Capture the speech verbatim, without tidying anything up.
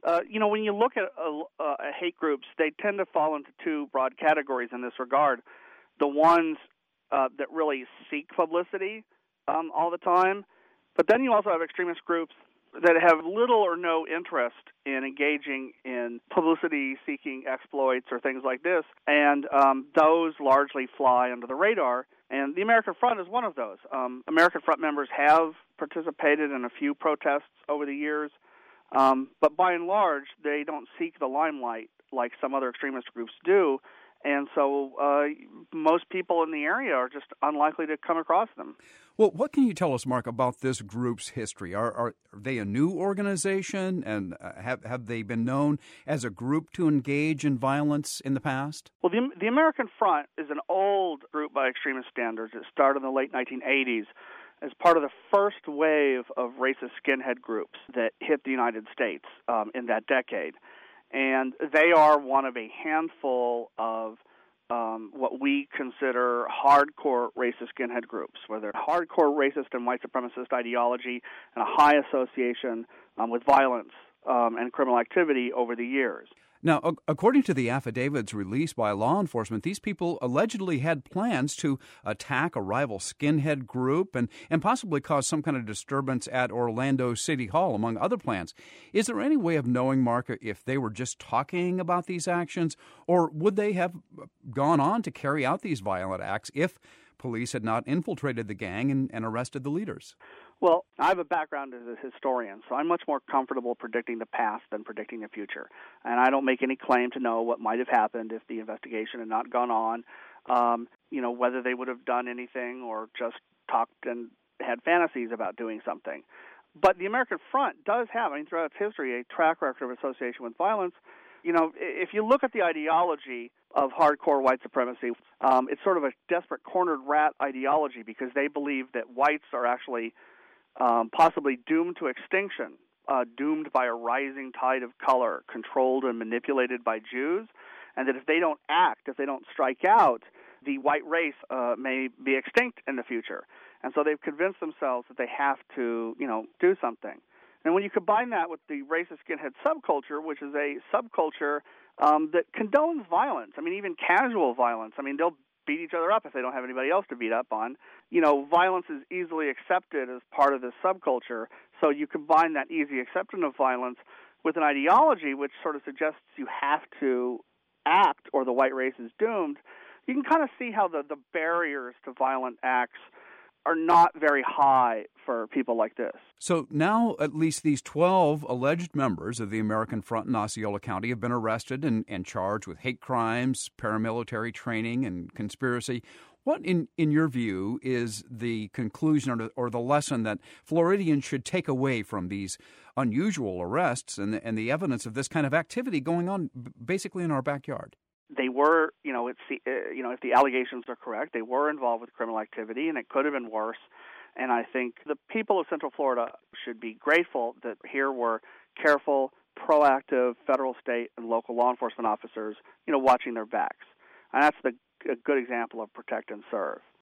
Uh, you know, when you look at uh, uh, hate groups, they tend to fall into two broad categories in this regard. The ones uh, that really seek publicity um, all the time, but then you also have extremist groups that have little or no interest in engaging in publicity-seeking exploits or things like this, and um, those largely fly under the radar. And the American Front is one of those. Um, American Front members have participated in a few protests over the years, um, but by and large, they don't seek the limelight like some other extremist groups do. And so uh, most people in the area are just unlikely to come across them. Well, what can you tell us, Mark, about this group's history? Are, are, are they a new organization, and uh, have have they been known as a group to engage in violence in the past? Well, the, the American Front is an old group by extremist standards. It started in the late nineteen eighties as part of the first wave of racist skinhead groups that hit the United States um, in that decade. And they are one of a handful of um, what we consider hardcore racist skinhead groups, where they're hardcore racist and white supremacist ideology and a high association um, with violence um, and criminal activity over the years. Now, according to the affidavits released by law enforcement, these people allegedly had plans to attack a rival skinhead group and, and possibly cause some kind of disturbance at Orlando City Hall, among other plans. Is there any way of knowing, Mark, if they were just talking about these actions, or would they have gone on to carry out these violent acts if police had not infiltrated the gang and, and arrested the leaders? Well, I have a background as a historian, so I'm much more comfortable predicting the past than predicting the future. And I don't make any claim to know what might have happened if the investigation had not gone on, um, you know, whether they would have done anything or just talked and had fantasies about doing something. But the American Front does have, I mean, throughout its history, a track record of association with violence. You know, if you look at the ideology of hardcore white supremacy, um, it's sort of a desperate cornered rat ideology because they believe that whites are actually Um, possibly doomed to extinction, uh, doomed by a rising tide of color, controlled and manipulated by Jews, and that if they don't act, if they don't strike out, the white race uh, may be extinct in the future. And so they've convinced themselves that they have to, you know, do something. And when you combine that with the racist skinhead subculture, which is a subculture um, that condones violence, I mean, even casual violence, I mean, they'll beat each other up if they don't have anybody else to beat up on. You know, violence is easily accepted as part of this subculture, so you combine that easy acceptance of violence with an ideology which sort of suggests you have to act or the white race is doomed. You can kind of see how the, the barriers to violent acts are not very high for people like this. So now at least these twelve alleged members of the American Front in Osceola County have been arrested and, and charged with hate crimes, paramilitary training, and conspiracy. What, in, in your view, is the conclusion or the, or the lesson that Floridians should take away from these unusual arrests and the, and the evidence of this kind of activity going on basically in our backyard? They were, you know, it's the, uh, you know, if the allegations are correct, they were involved with criminal activity, and it could have been worse. And I think the people of Central Florida should be grateful that here were careful, proactive federal, state, and local law enforcement officers, you know, watching their backs. And that's the, a good example of protect and serve.